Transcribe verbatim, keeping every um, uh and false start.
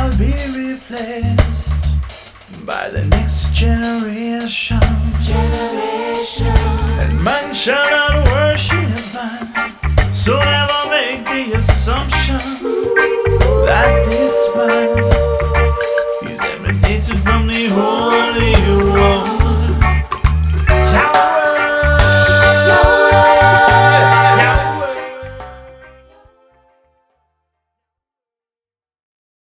shall be replaced by the next generation. Generation. And man shall not worship man, so never make the assumption that this man is emanated from the Holy